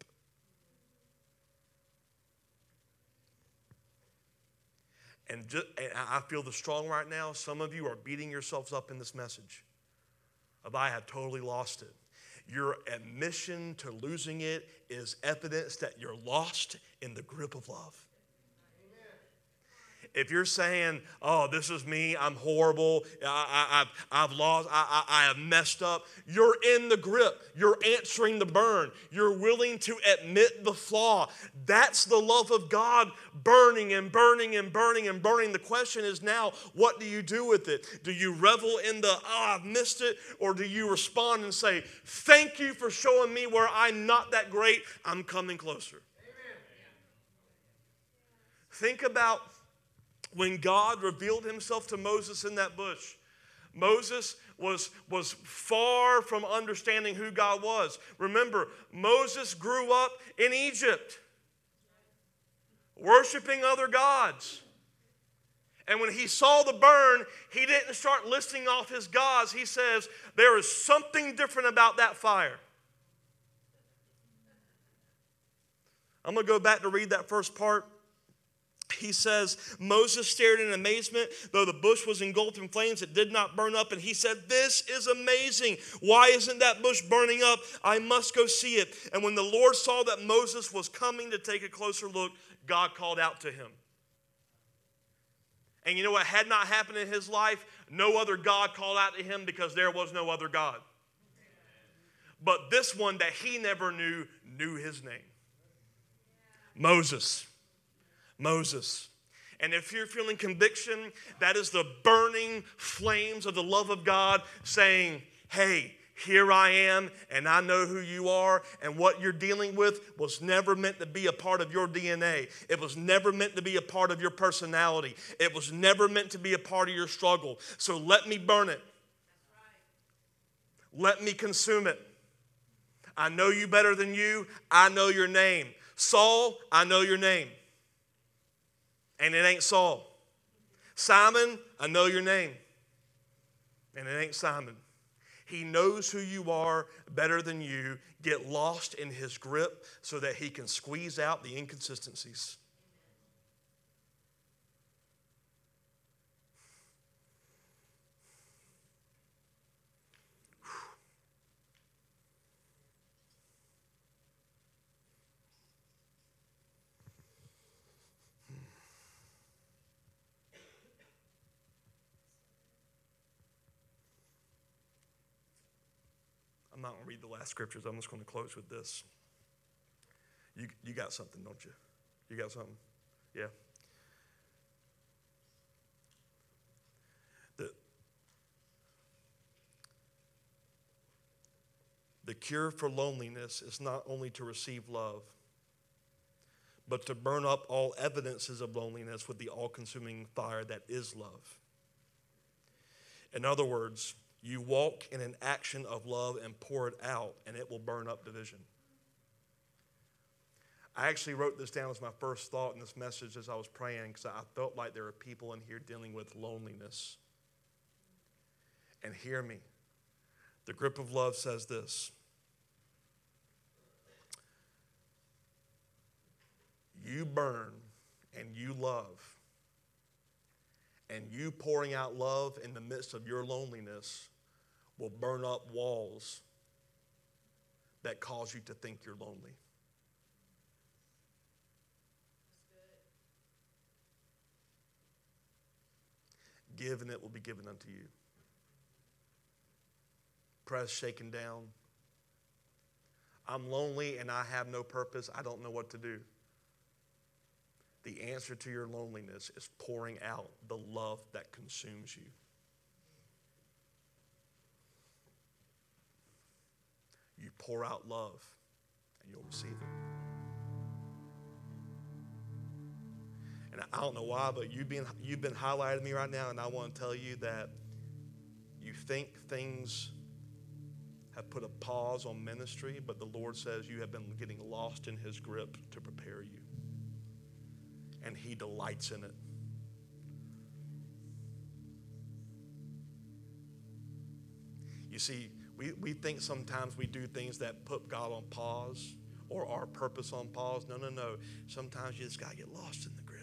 And, just, and I feel the strong right now. Some of you are beating yourselves up in this message of I have totally lost it. Your admission to losing it is evidence that you're lost in the grip of love. If you're saying, oh, this is me, I'm horrible, I, I, I've, I've lost, I, I, I have messed up, you're in the grip. You're answering the burn. You're willing to admit the flaw. That's the love of God, burning and burning and burning and burning. The question is now, what do you do with it? Do you revel in the, oh, I've missed it? Or do you respond and say, thank you for showing me where I'm not that great, I'm coming closer. Amen. Think about when God revealed himself to Moses in that bush. Moses was, was far from understanding who God was. Remember, Moses grew up in Egypt, worshiping other gods. And when he saw the burn, he didn't start listing off his gods. He says, there is something different about that fire. I'm going to go back to read that first part. He says, Moses stared in amazement. Though the bush was engulfed in flames, it did not burn up. And he said, this is amazing. Why isn't that bush burning up? I must go see it. And when the Lord saw that Moses was coming to take a closer look, God called out to him. And you know what had not happened in his life? No other God called out to him because there was no other God. But this one that he never knew, knew his name. Moses. Moses. And if you're feeling conviction, that is the burning flames of the love of God saying, hey, here I am, and I know who you are, and what you're dealing with was never meant to be a part of your D N A. It was never meant to be a part of your personality. It was never meant to be a part of your struggle. So let me burn it. Let me consume it. I know you better than you. I know your name. Saul, I know your name. And it ain't Saul. Simon, I know your name. And it ain't Simon. He knows who you are better than you. Get lost in his grip so that he can squeeze out the inconsistencies. I'm not going to read the last scriptures. I'm just going to close with this. You, you got something, don't you? You got something? Yeah. The, the cure for loneliness is not only to receive love, but to burn up all evidences of loneliness with the all-consuming fire that is love. In other words, you walk in an action of love and pour it out, and it will burn up division. I actually wrote this down as my first thought in this message as I was praying, because I felt like there are people in here dealing with loneliness. And hear me. The grip of love says this. You burn and you love. And you pouring out love in the midst of your loneliness will burn up walls that cause you to think you're lonely. Give and it will be given unto you. Press, shaken down. I'm lonely and I have no purpose. I don't know what to do. The answer to your loneliness is pouring out the love that consumes you. You pour out love and you'll receive it. And I don't know why, but you've been, you've been highlighting me right now, and I want to tell you that you think things have put a pause on ministry, but the Lord says you have been getting lost in his grip to prepare you. And he delights in it. You see, we, we think sometimes we do things that put God on pause or our purpose on pause. No, no, no. Sometimes you just got to get lost in the grip.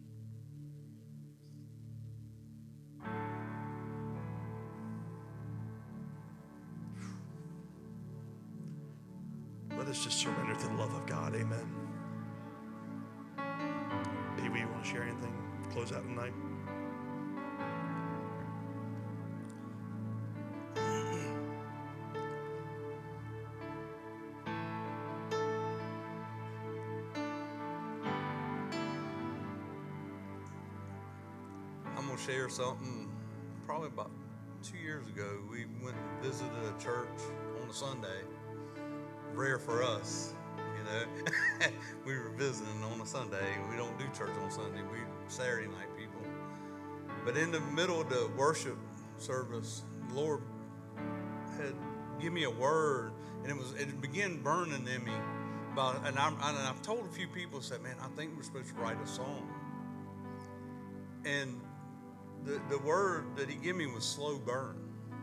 Let us just surrender to the love of God. Amen. Pee-wee, you want to share anything? close out tonight. I'm going to share something. Probably about two years ago, we went and visited a church on a Sunday. Rare for us, you know. We were visiting on a Sunday. We don't do church on Sunday. We Saturday night people. But in the middle of the worship service, the Lord had given me a word, and it was it began burning in me. About, and, I'm, and I've told a few people, said, man, I think we're supposed to write a song. And the, the word that he gave me was slow burn.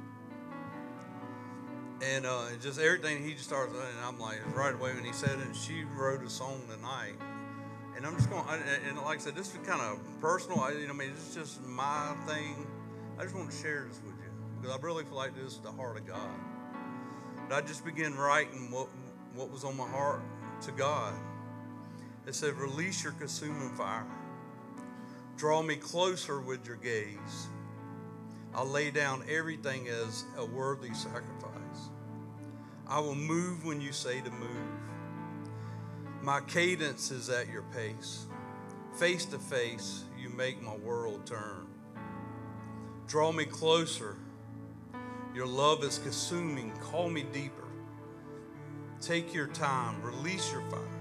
And uh, just everything he just started, and I'm like, right away when he said it, and she wrote a song tonight. And I'm just going, and like I said, this is kind of personal. I, you know, I mean, it's just my thing. I just want to share this with you because I really feel like this is the heart of God. But I just began writing what what was on my heart to God. It said, release your consuming fire. Draw me closer with your gaze. I'll lay down everything as a worthy sacrifice. I will move when you say to move. My cadence is at your pace. Face to face, you make my world turn. Draw me closer. Your love is consuming. Call me deeper. Take your time. Release your fire.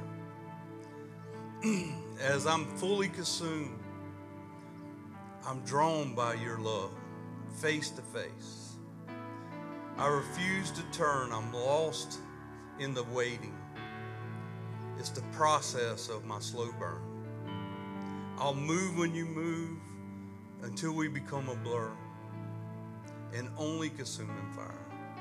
As I'm fully consumed, I'm drawn by your love, face to face. I refuse to turn. I'm lost in the waiting. It's the process of my slow burn. I'll move when you move until we become a blur, and only consuming fire.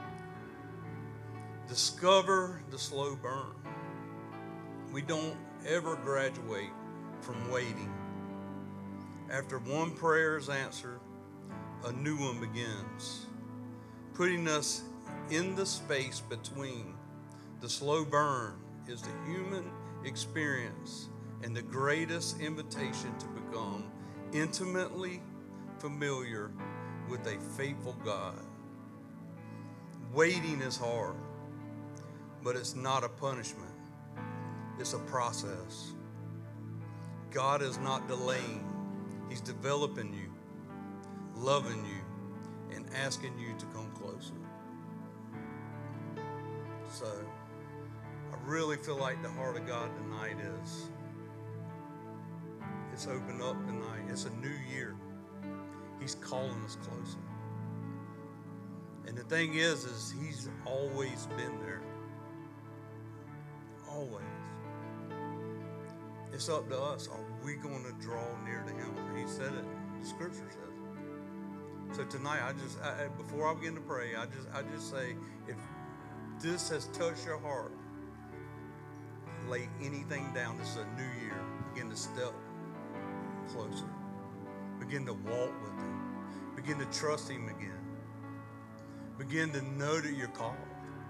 Discover the slow burn. We don't ever graduate from waiting. After one prayer is answered, a new one begins, putting us in the space between. The slow burn is the human experience and the greatest invitation to become intimately familiar with a faithful God. Waiting is hard, but it's not a punishment. It's a process. God is not delaying. He's developing you, loving you, and asking you to come closer. So, I really feel like the heart of God tonight is, it's opened up tonight. It's a new year. He's calling us closer. And the thing is, is He's always been there. Always. It's up to us. Are we going to draw near to Him? He said it. The Scripture says it. So tonight, I just I, before I begin to pray, I just I just say, if this has touched your heart, lay anything down. This is a new year. Begin to step closer. Begin to walk with Him. Begin to trust Him again. Begin to know that you're called.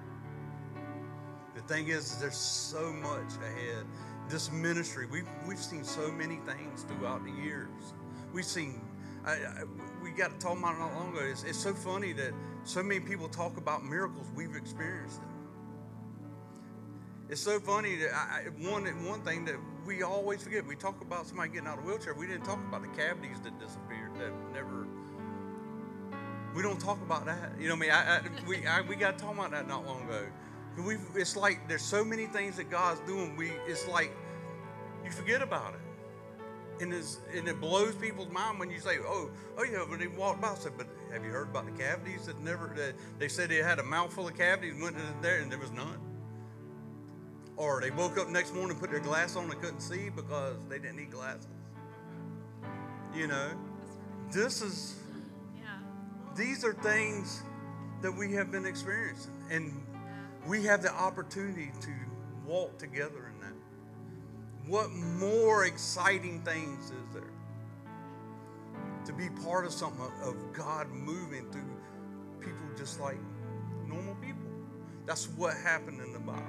The thing is, there's so much ahead. This ministry, we've, we've seen so many things throughout the years. We've seen, I, I, we got to talk about it not long ago. It's, it's so funny that so many people talk about miracles. We've experienced it. It's so funny that I, one, one thing that we always forget, we talk about somebody getting out of a wheelchair. We didn't talk about the cavities that disappeared, that never, we don't talk about that. You know what I mean? I, I, we, I, we got to talk about that not long ago. We've, it's like there's so many things that God's doing. We it's like you forget about it, and it's, and it blows people's mind when you say, "Oh, oh yeah," when they walk by. I said, "But have you heard about the cavities that never?" That they said they had a mouthful of cavities, went in there, and there was none. Or they woke up next morning, put their glass on, and couldn't see because they didn't need glasses. You know, this is yeah. These are things that we have been experiencing, and we have the opportunity to walk together in that. What more exciting things is there? To be part of something of God moving through people just like normal people. That's what happened in the Bible.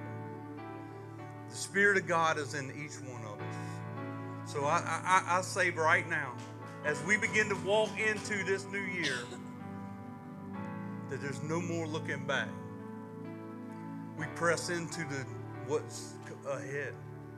The Spirit of God is in each one of us. So I, I, I say right now, as we begin to walk into this new year, that there's no more looking back. We press into the what's ahead.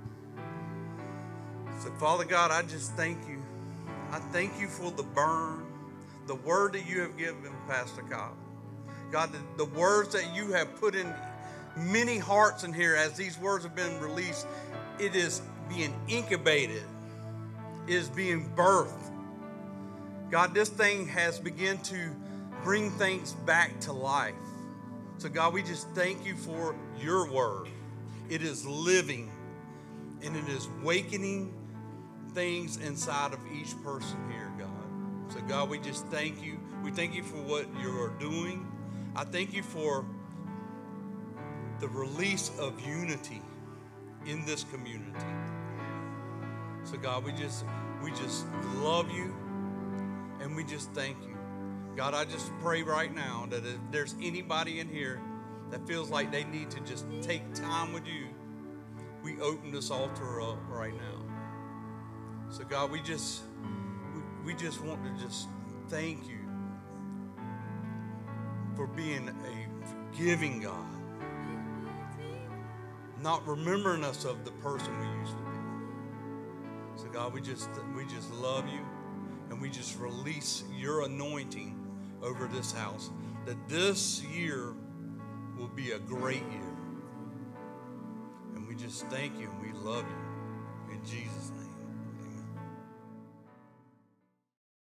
So, Father God, I just thank you. I thank you for the burn, the word that you have given Pastor Kyle. God, the, the words that you have put in many hearts in here as these words have been released, it is being incubated, it is being birthed. God, this thing has begun to bring things back to life. So God, we just thank you for your word. It is living and it is awakening things inside of each person here, God. So God, we just thank you. We thank you for what you are doing. I thank you for the release of unity in this community. So God, we just we just love you and we just thank you. God, I just pray right now that if there's anybody in here that feels like they need to just take time with you, we open this altar up right now. So God, we just we, we just want to just thank you for being a forgiving God, not remembering us of the person we used to be. So God, we just we just love you, and we just release your anointing over this house, that this year will be a great year. And we just thank you and we love you in Jesus' name.